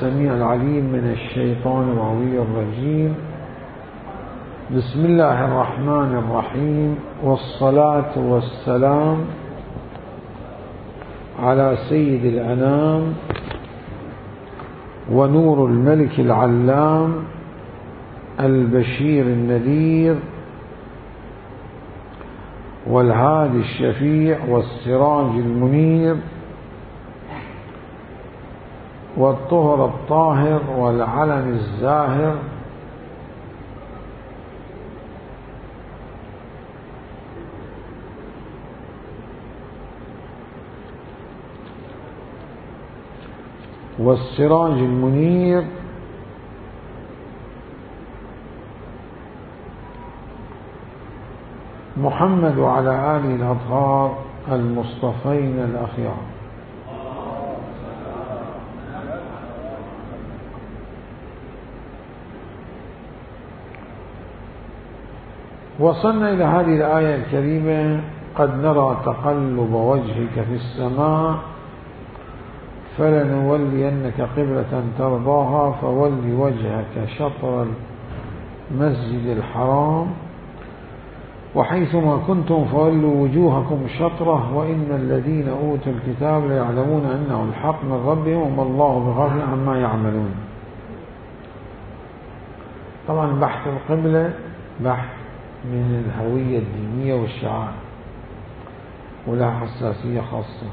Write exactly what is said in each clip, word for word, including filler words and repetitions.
السميع العليم من الشيطان الرجيم. بسم الله الرحمن الرحيم، والصلاة والسلام على سيد الأنام ونور الملك العلام البشير النذير والهادي الشفيع والسراج المنير والطهر الطاهر والعلم الزاهر والسراج المنير محمد وعلى آله الأطهار المصطفين الأخيار. وصلنا إلى هذه الآية الكريمة: قد نرى تقلب وجهك في السماء فلنولينك قبلة ترضاها فول وجهك شطر المسجد الحرام وحيثما كنتم فولوا وجوهكم شطره وإن الذين أوتوا الكتاب ليعلمون أنه الحق من ربهم وما الله بغافل عما يعملون. طبعا بحث القبلة بحث من الهوية الدينية والشعائر ولها حساسية خاصة.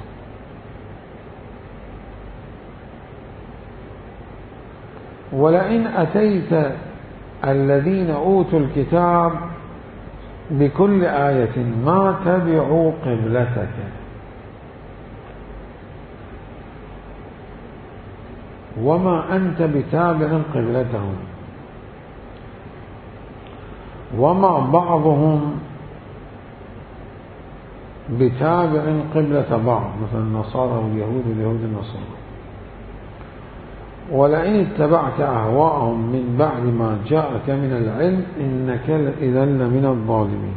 ولئن أتيت الذين أوتوا الكتاب بكل آية ما تبعوا قبلتك وما أنت بتابع قبلتهم وما بعضهم بتابع قبلة بعض، مثل النصارى واليهود واليهود النصارى. ولئن اتبعت أهواءهم من بعد ما جاءك من العلم إنك إذا لمن الظالمين.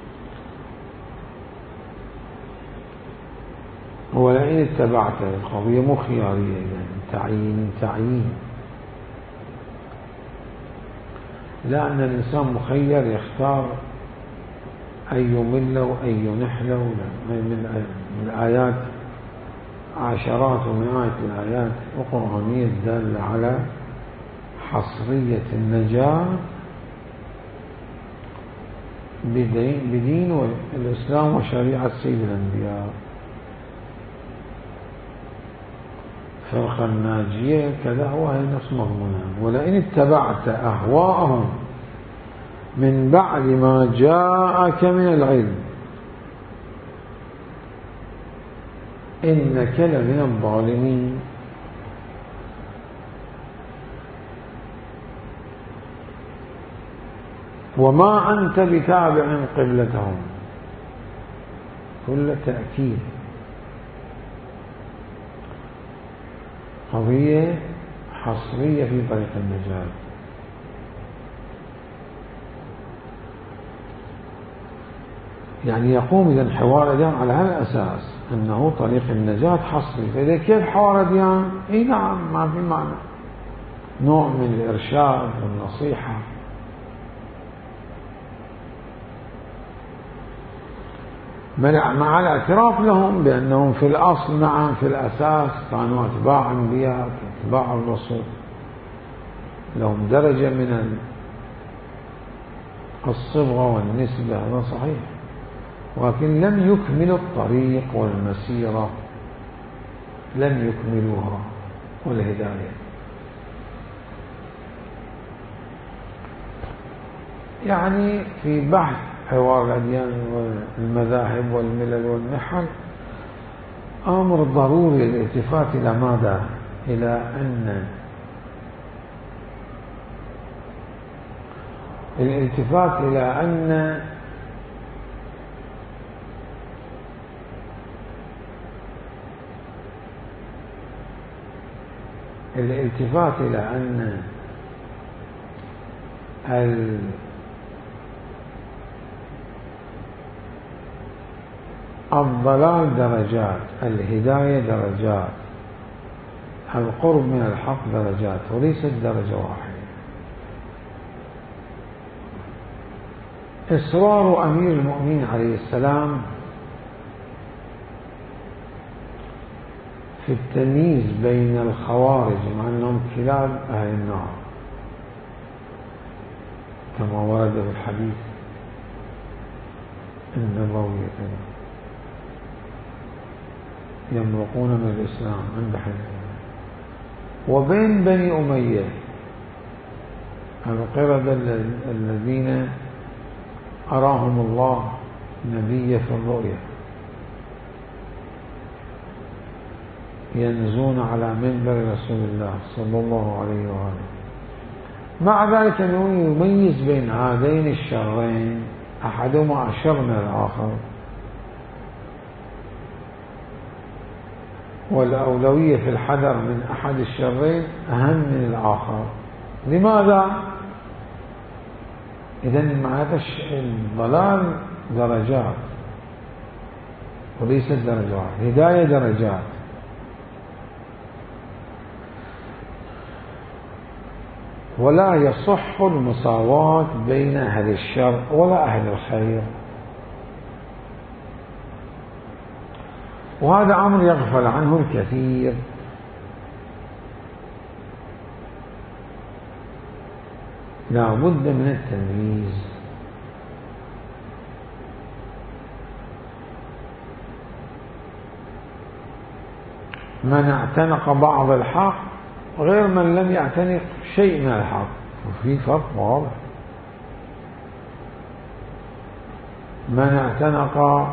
ولئن اتبعت القضية مو خيارية، يعني تعيين تعيين لا، أن الإنسان مخير يختار أن يمل وأن ينحل. من الآيات عشرات ومئات الآيات القرآنية الدالة على حصرية النجاة بدين الإسلام وشريعة سيد الأنبياء. فرقة الناجية كذا وهي نفس مضمونها. ولئن اتبعت أهواءهم من بعد ما جاءك من العلم إنك لمن الظالمين. وما أنت بتابع قبلتهم، كل تأكيد قضية حصرية في طريق النجاة. يعني يقوم إذا حوار الأديان على هذا الأساس أنه طريق النجاة حصري. فإذا كيف حوار الأديان؟ إي نعم، ما في معنى، نوع من الإرشاد والنصيحة. مع الاعتراف لهم بأنهم في الأصل نعم في الأساس كانوا أتباع أنبياء أتباع الرسول، لهم درجة من الصبغة والنسبة، هذا صحيح، ولكن لم يكملوا الطريق والمسيرة، لم يكملوها والهداية. يعني في بحث حوار الأديان والمذاهب والملل والنحل أمر ضروري الالتفات إلى ماذا؟ إلى أن الالتفات إلى أن الالتفات إلى أن الضلال درجات، الهداية درجات، القرب من الحق درجات وليست درجة واحدة. إصرار أمير المؤمنين عليه السلام في التمييز بين الخوارج مع أنهم كلاب أهل النار كما ورد في الحديث النبوي يمرقون من الإسلام عند حديث، وبين بني أمية القردة الذين أراهم الله نبي في الرؤيا ينزون على منبر رسول الله صلى الله عليه وآله. مع ذلك يميز بين هذين الشرين أحدهما أشر من الآخر، والأولوية في الحذر من أحد الشرين أهم من الآخر. لماذا؟ إذن مع هذا الضلال درجات وليست درجات، هداية درجات. ولا يصح المساواة بين أهل الشر ولا أهل الخير، وهذا أمر يغفل عنه الكثير. لا بد من التمييز. من اعتنق بعض الحق غير من لم يعتنق شيء من الحق، وفي فرق واضح. من اعتنق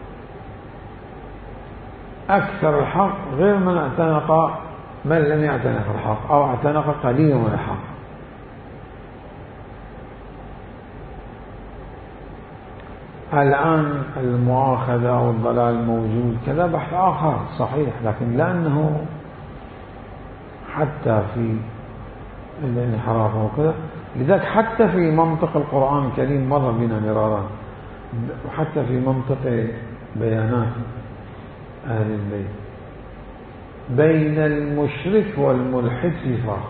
أكثر الحق غير من اعتنق من لم يعتنق الحق أو اعتنق قليلا من الحق. الآن المؤاخذة والضلال موجود كذا بحث آخر صحيح، لكن لأنه حتى في الانحراف وكذا، لذلك حتى في منطق القرآن الكريم مر بنا مرارا، وحتى في منطق بيانات أهل البيت بين المشرك والملحد في فرق.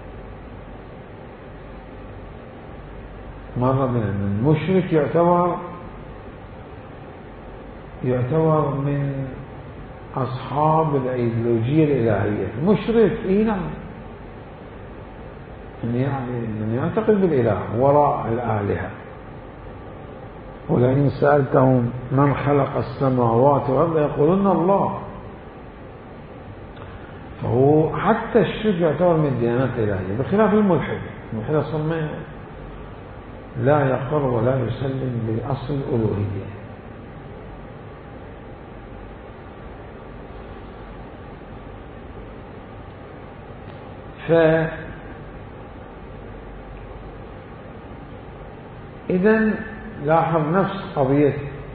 مر بنا المشرك يعتبر يعتبر من أصحاب الأيديولوجية الإلهية. مشرك إيه نعم، يعني من يعتقد بالإله وراء الآلهة. ولئن سألتهم من خلق السماوات والأرض يقولون الله. فهو حتى الشرك يعتبر من الديانات الإلهية بخلاف الملحد. الملحد أصلا لا يقر ولا يسلم بأصل الألوهية. فإذا لاحظ نفس قضية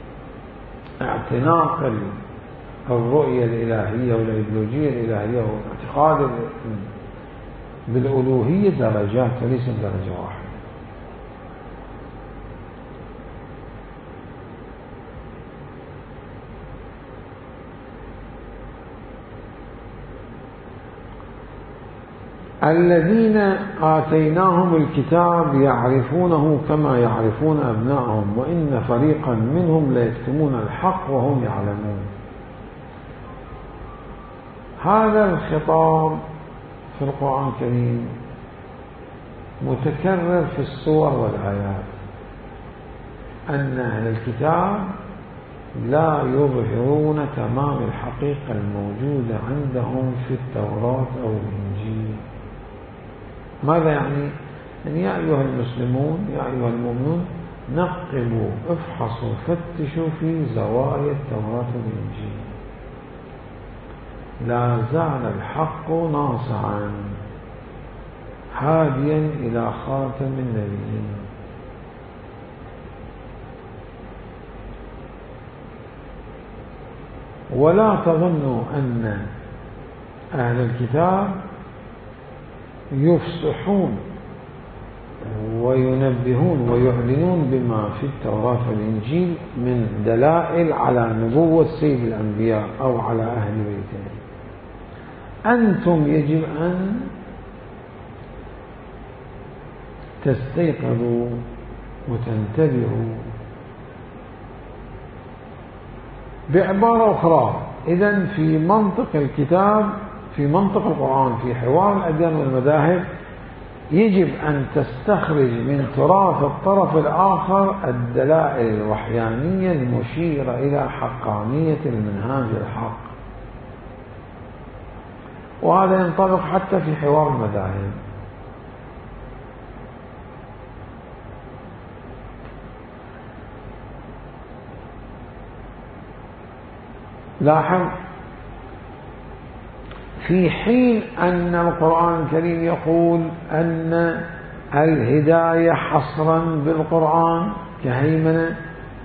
اعتناق الرؤية الإلهية والأيديولوجية الإلهية واعتقاد بالألوهية درجات وليس درجة واحدة. الذين آتيناهم الكتاب يعرفونه كما يعرفون أبناءهم وإن فريقا منهم ليكتمون الحق وهم يعلمون. هذا الخطاب في القرآن الكريم متكرر في السور والآيات، أن أهل الكتاب لا يظهرون تمام الحقيقة الموجودة عندهم في التوراة أو الإنجيل. ماذا يعني؟ يعني يا أيها المسلمون يا أيها المؤمنون نقبوا افحصوا فتشوا في زوايا التوراة والإنجيل. لا زال الحق ناصعا هاديا إلى خاتم النبيين. ولا تظنوا أن أهل الكتاب يفصحون وينبهون ويعلنون بما في التوراة والإنجيل من دلائل على نبوة سيد الأنبياء أو على أهل بيته. أنتم يجب أن تستيقظوا وتنتبهوا. بعبارة أخرى، إذن في منطق الكتاب، في منطق القرآن، في حوار الأديان والمذاهب، يجب أن تستخرج من تراث الطرف الآخر الدلائل الوحيانية المشيرة إلى حقانية المنهاج الحق، وهذا ينطبق حتى في حوار المذاهب. لاحظ، في حين أن القرآن الكريم يقول أن الهداية حصرا بالقرآن كهيمنة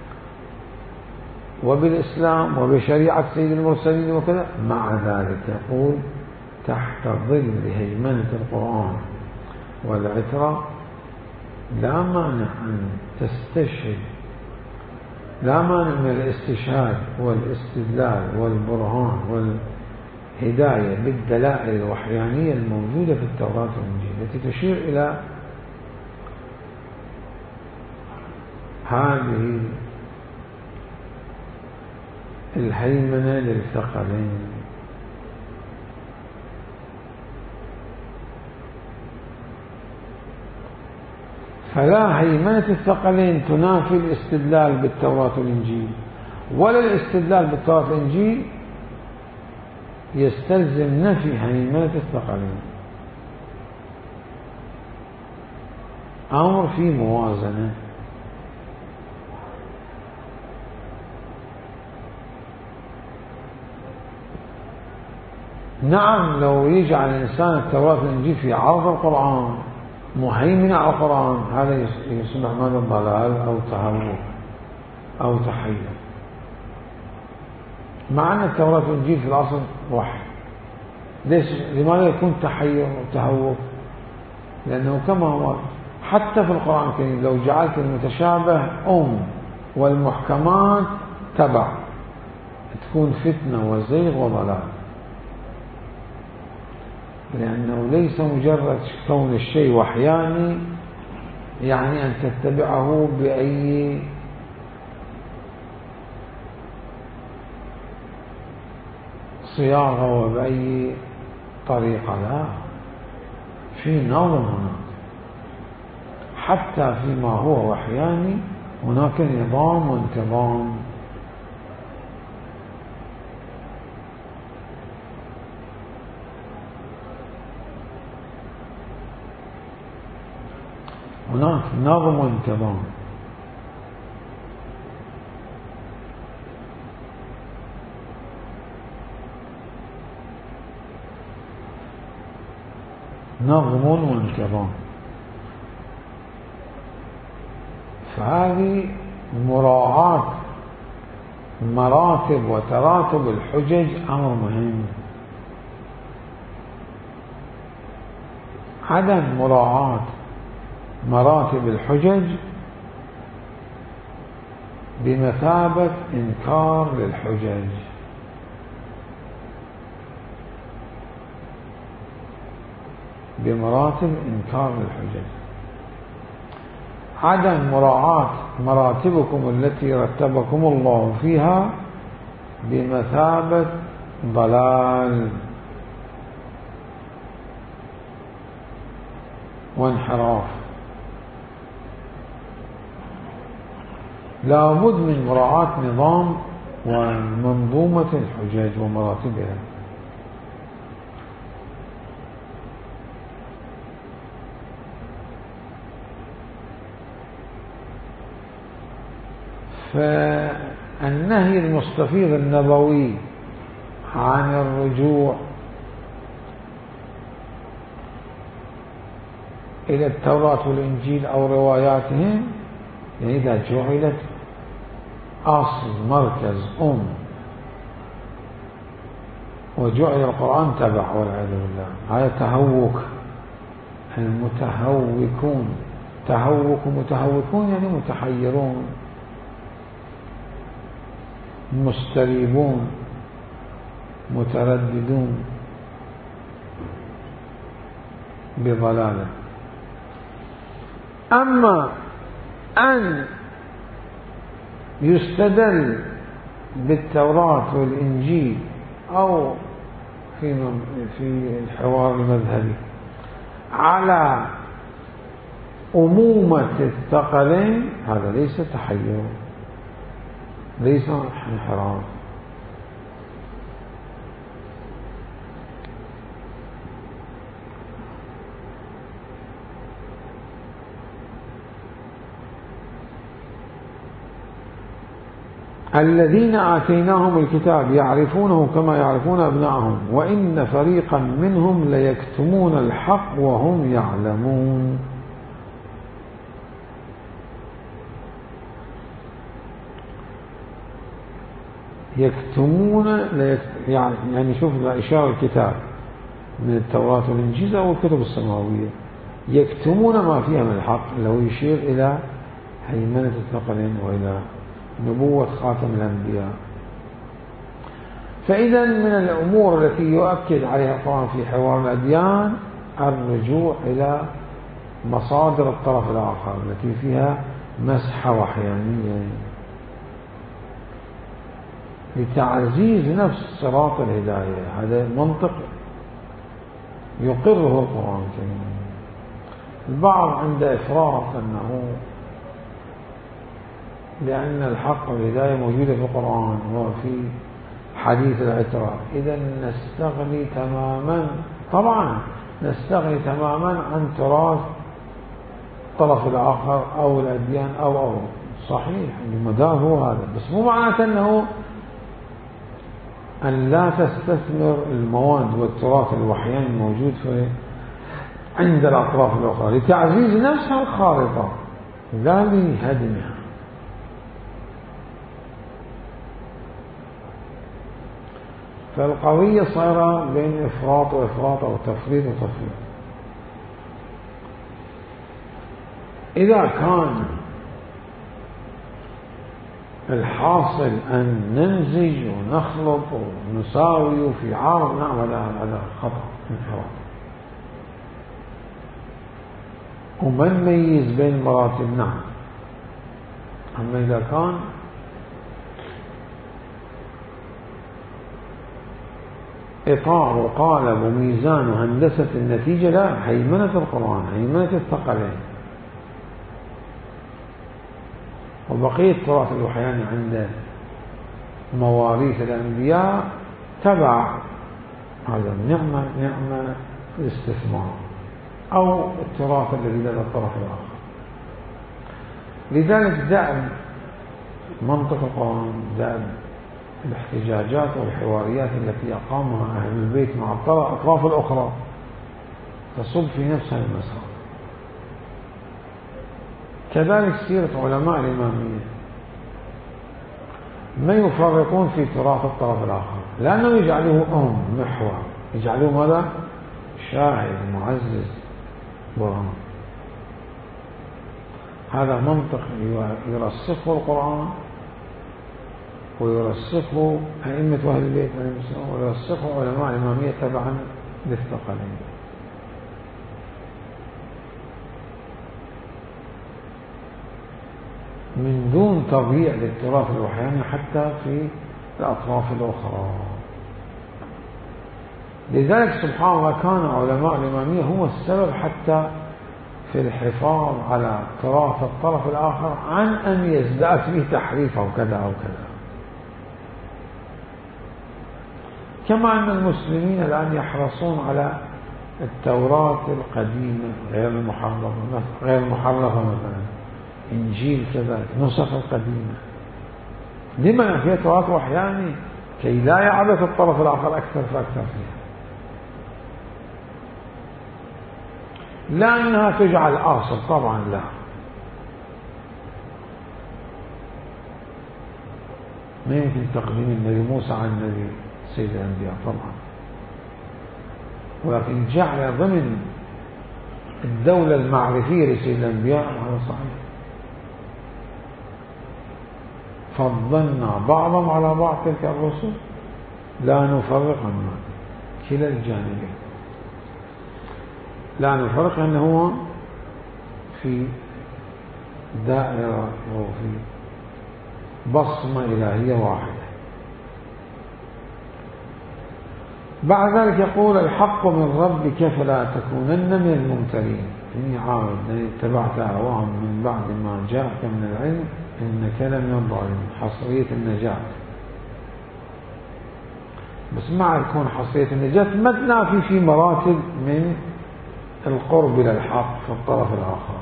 وبالإسلام وبشريعة سيد المرسلين وكذا، مع ذلك يقول تحت ظل هيمنة القرآن والعترة لا مانع أن تستشهد، لا مانع من الاستشهاد والاستدلال والبرهان والهداية بالدلائل الوحيانية الموجودة في التوراة والإنجيل التي تشير إلى هذه الهيمنة للثقلين. فلا هيمنة الثقلين تنافي الاستدلال بالتوراة والإنجيل، ولا الاستدلال بالتوراة والإنجيل يستلزم نفي هيمنة الثقلين. أمر في موازنة. نعم، لو يجعل الإنسان التوراة والإنجيل في عرض القرآن مهيمن على القرآن، هذا يصبح ماذا؟ ضلال أو تهوك أو تحير، مع أن التوراة والإنجيل في الأصل وحي. ليش؟ لماذا يكون تحير وتهوك؟ لأنه كما هو حتى في القرآن الكريم لو جعلت المتشابه أم والمحكمات تبع، تكون فتنة وزيغ وضلال، لأنه ليس مجرد كون الشيء وحياني يعني أن تتبعه بأي صياغة وبأي طريقة، لا، في نظم هناك. حتى فيما هو وحياني هناك نظام وانتظام. هناك نظم وانتظام. نظم وانتظام. فهذه مراعاة مراتب وتراتب الحجج أمر مهم. عدم مراعاة مراتب الحجج بمثابة إنكار للحجج. بمراتب إنكار للحجج. عدم مراعاة مراتبكم التي رتبكم الله فيها بمثابة ضلال وانحراف. لا بد من مراعاة نظام ومنظومة الحجج ومراتبها. فالنهي المستفيض النبوي عن الرجوع إلى التوراة والإنجيل أو رواياتهم، يعني إذا جعلت أصل مركز أم وجعل القرآن تبع والعياذ بالله، هذا تهوك. المتهوكون، تهوك متهوكون يعني متحيرون مستريبون مترددون. بضلاله. أما أن يستدل بالتوراة والإنجيل أو في في الحوار المذهبي على أمومة الثقلين، هذا ليس تحير، ليس انحراف. الذين آتيناهم الكتاب يعرفونه كما يعرفون أبناءهم وإن فريقا منهم ليكتمون الحق وهم يعلمون. يكتمون يعني يعني شوف إشارة الكتاب من التوراة والإنجيل أو الكتب السماوية، يكتمون ما فيها من الحق، لو يشير إلى هيمنة الثقلين وإلى نبوة خاتم الأنبياء. فإذا من الأمور التي يؤكد عليها القرآن في حوار الأديان الرجوع إلى مصادر الطرف الآخر التي فيها مسحة وحيانية لتعزيز نفس صراط الهداية. هذا منطق يقره القرآن الكريم. البعض عند إفراط أنه لأن الحق والهداية موجودة في القرآن وفي حديث العترة، إذا نستغني تماما، طبعا نستغني تماما عن تراث الطرف الآخر أو الأديان أو أو صحيح المدار هو هذا، بس مو معناته أنه أن لا تستثمر المواد والتراث الوحياني الموجود في عند الأطراف الأخرى لتعزيز نفسها الخارطة لا لهدمها. فالقضية صايرة بين إفراط وإفراط أو تفريط وتفريط. إذا كان الحاصل أن ننزج ونخلط ونساوي في عارض، نعم هذا خطأ انحراف. وما نميز بين المراتب، نعم. أما إذا كان إطار وقالب وميزان وهندسة النتيجة، لا، هيمنة القرآن، هيمنة الثقلين. وبقية التراث الوحياني عند مواريث الأنبياء تبع هذا النعمة، نعمة الاستثمار أو التراث الذي لدى الطرف الآخر. لذلك دائم منطق القرآن، دائم الاحتجاجات والحواريات التي أقامها أهل البيت مع الأطراف الأخرى تصب في نفس المسار. كذلك سيرة علماء الإمامية ما يفرقون في تراث الطرف الآخر، لأنه يجعلوه أم محور، يجعلوه ماذا؟ شاهد معزز برهان. هذا منطق يرسخه القرآن ويرسخه أئمة أهل البيت ويرسخه علماء الإمامية تبعا للثقلين. من دون تضييع للتراث الوحياني حتى في الأطراف الأخرى. لذلك سبحان الله كان علماء الإمامية هم السبب حتى في الحفاظ على تراث الطرف الآخر عن أن يزداد فيه تحريف أو كذا أو كذا. كما أن المسلمين الآن يحرصون على التوراة القديمة غير المحرفة، غير المحرفة مثلا إنجيل كذلك نسخ القديمة، لما فيها تراث وحياني كي لا يعبث الطرف الآخر أكثر فأكثر فيها. لا أنها تجعل أصل، طبعا لا، ما يمكن تقديم النبي موسى عن النبي سيد الأنبياء طبعا، ولكن جعل ضمن الدولة المعرفية لسيد الأنبياء هذا صحيح. فضلنا بعضهم على بعض تلك الرسل لا نفرق عنهم كلا الجانبين. لأن الفرق أنه هو في دائرة أو في بصمة إلهية واحدة. بعد ذلك يقول الحق من ربك فلا تكونن من الممترين. إني عارض اتبعت أهواهم من بعد ما جاءك من العلم إنك لمن الظالمين. حصرية النجاة، بس مع يكون حصرية النجاة ما تنافي في مراتب من القرب إلى الحق في الطرف الآخر.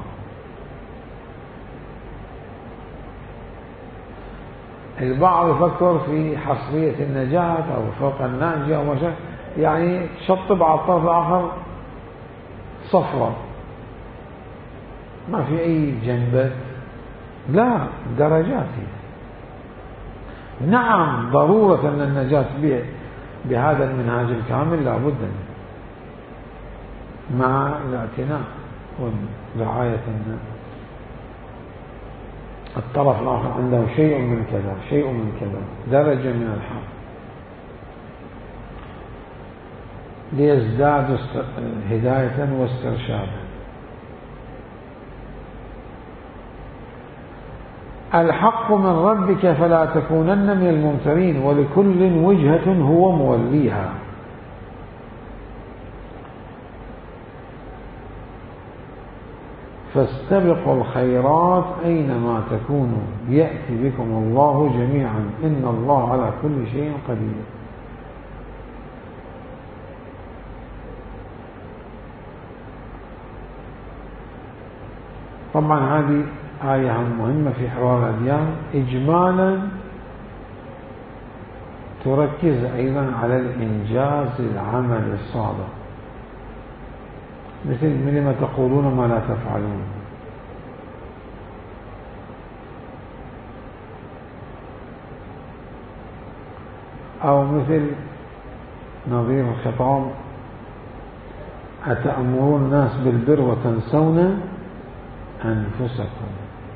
البعض يفكر في حصرية النجاة أو فوق الناجية أو ما شاء، يعني شطب على الطرف الآخر صفرة ما في أي جنبة، لا درجات. نعم ضرورة أن النجاة بهذا المنهاج الكامل لا بد مع الاعتناء ورعاية الطرف الآخر عنده شيء من كذا شيء من كذا درجة من الحق ليزداد هداية واسترشادا. الحق من ربك فلا تكونن من الممترين ولكل وجهة هو موليها. فاستبقوا الخيرات أينما تكونوا يأتي بكم الله جميعا إن الله على كل شيء قدير. طبعا هذه آية مهمة في حوار الأديان، إجمالا تركز أيضا على الإنجاز العمل الصادق، مثل لما تقولون ما لا تفعلون، أو مثل نظير الخطاب أتأمرون الناس بالبر وتنسون أنفسكم.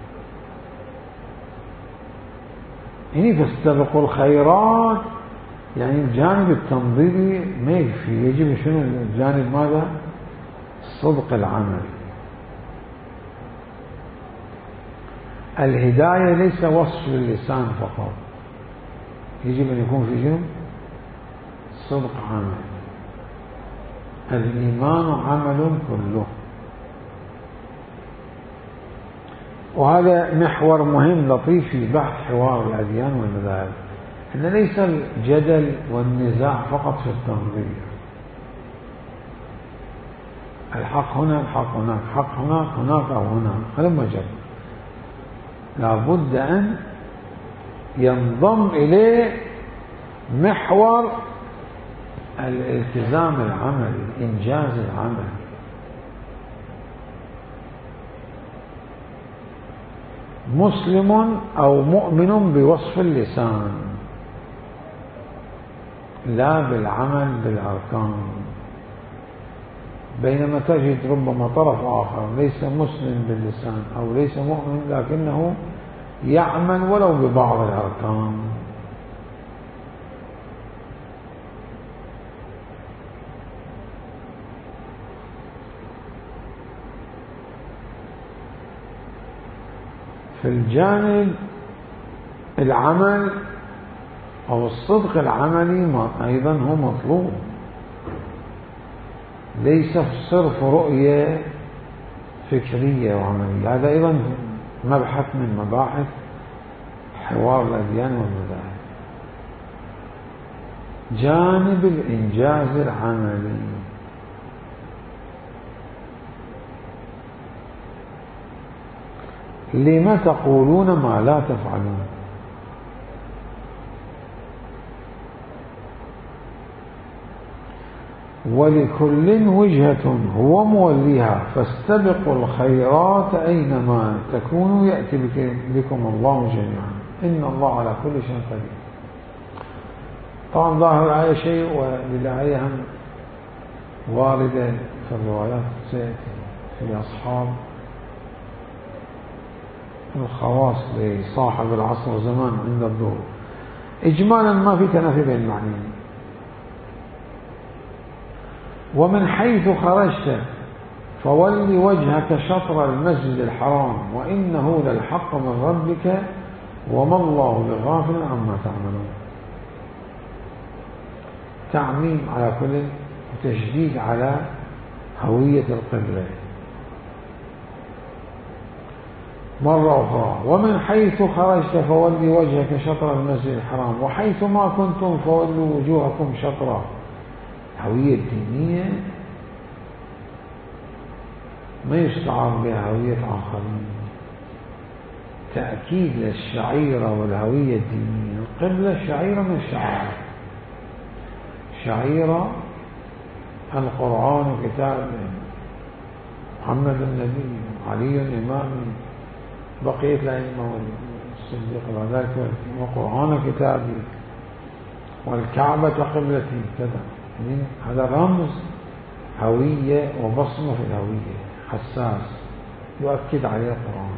يعني فاستبقوا الخيرات، يعني الجانب التنظيري ما يكفي، يجب شنو الجانب ماذا؟ صدق العمل. الهداية ليس وصف للسان فقط، يجب أن يكون في شنو؟ صدق عمل. الإيمان عمل كله. وهذا محور مهم لطيف في بحث حوار الأديان والمذاهب، أن ليس الجدل والنزاع فقط في التنظير، الحق هنا الحق هناك، حق هناك هناك أو هناك، هذا مجرد لابد أن ينضم إليه محور الالتزام العمل، إنجاز العمل. مسلم أو مؤمن بوصف اللسان لا بالعمل بالأركان، بينما تجد ربما طرف آخر ليس مسلم باللسان أو ليس مؤمن لكنه يعمل ولو ببعض الأركان. في الجانب العمل أو الصدق العملي أيضا هو مطلوب، ليس صرف رؤية فكرية وعملية، هذا أيضا مبحث من مباحث حوار الأديان والمذاهب. جانب الإنجاز العملي، لما تقولون ما لا تفعلون. ولكل وجهة هو موليها فاستبقوا الخيرات أينما تكونوا يأتي بكم الله جميعا إن الله على كل شيء قدير. طبعا ظاهر الآية شيء وللآية هم واردة في الروايات في أصحاب الخواص لصاحب العصر والزمان عند الظهور. إجمالا ما في تنافي بين المعنيين. ومن حيث خرجت فول وجهك شطر المسجد الحرام وإنه للحق من ربك وما الله بغافل عما تعملون. تعميم على كل وتشديد على هوية القبلة. مرة أخرى: ومن حيث خرجت فولي وجهك شطر المسجد الحرام وحيث ما كنتم فولوا وجوهكم شطرا. الهوية الدينية ما يستعار بها هوية آخرين، تأكيد للشعيرة والهوية الدينية. القبلة شعيرة من الشعائر، شعيرة القرآن وكتاب محمد النبي، علي إمام، بقية الأئمة والصديق وذلك، وقرآن كتابي، والكعبة قبلتي كذا. هذا رمز هوية وبصمة في الهوية حساس يؤكد عليه القرآن.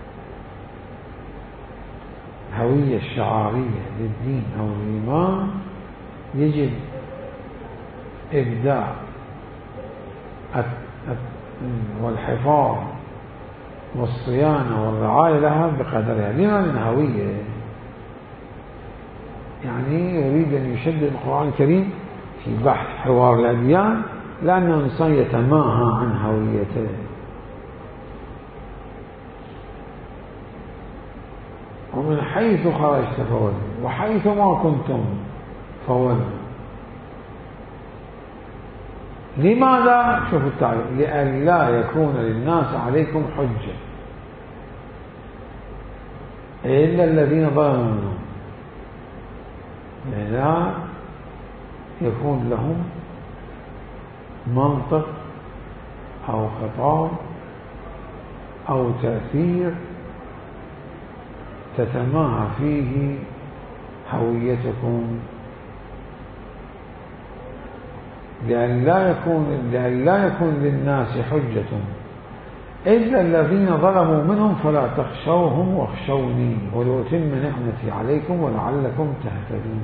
الهوية الشعارية للدين أو الإيمان يجب إبداع والحفاظ والصيانة والرعاية لها بقدرها. لما من هوية؟ يعني يريد أن يشدد القرآن الكريم في بحث حوار الأديان، لأن الإنسان يتماهى عن هويته. ومن حيث خرجت فولوا وحيث ما كنتم فولوا. لماذا؟ شوفوا التعليق: لئلا يكون للناس عليكم حجة إلا الذين ظلموا منهم. لا يكون لهم منطق أو خطاب أو تأثير تتماهى فيه هويتكم، لأن لا يكون لأن لا يكون للناس حجة إلا الذين ظلموا منهم فلا تخشوهم واخشوني ولأتم نعمتي عليكم ولعلكم تهتدون.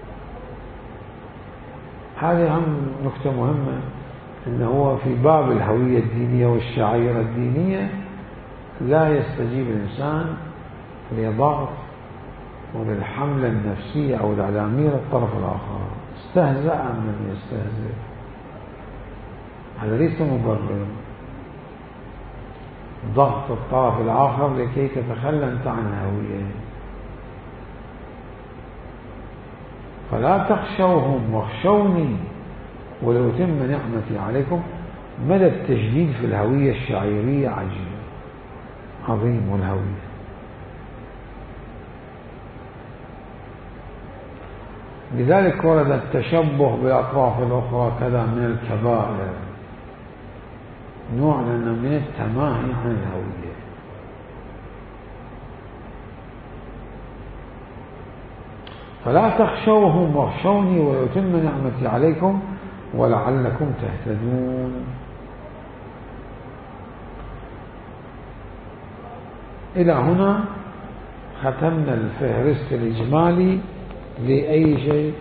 هذه هم نكتة مهمة، إنه هو في باب الهوية الدينية والشعائر الدينية لا يستجيب الإنسان لضغط وللحملة النفسية أو الإعلامية للطرف الآخر. استهزأ من يستهزئ، هذا ليس مبرر. ضغط الطرف الآخر لكي تتخلى أنت عن الهوية. فلا تخشوهم واخشوني ولأتم نعمتي عليكم. مدى التجديد في الهوية الشعيرية عجيب عظيم. والهوية لذلك ورد التشبه بالأطراف الأخرى كذا من الكبائر، نوع من التماهي عن الهوية. فلا تخشوهم واخشوني ويتم نعمتي عليكم ولعلكم تهتدون. إلى هنا ختمنا الفهرست الإجمالي لأي شيء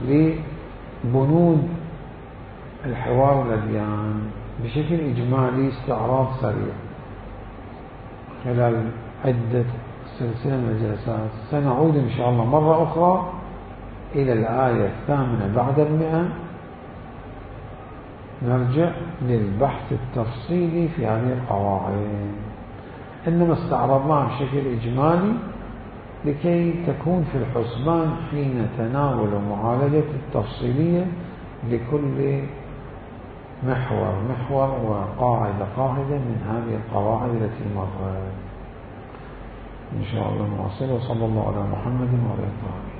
لبنود الحوار الأديان بشكل إجمالي، استعراض سريع خلال عدة سلسلة من الجلسات. سنعود إن شاء الله مرة أخرى إلى الآية الثامنة بعد المئة، نرجع للبحث التفصيلي في هذه القواعد. إنما استعرضناها بشكل إجمالي لكي تكون في الحسبان حين تناول معالجة التفصيلية لكل محور محور وقاعدة قاعدة من هذه القواعد التي مرت. إن شاء الله نواصل. وصلى الله على محمد وعلى آله.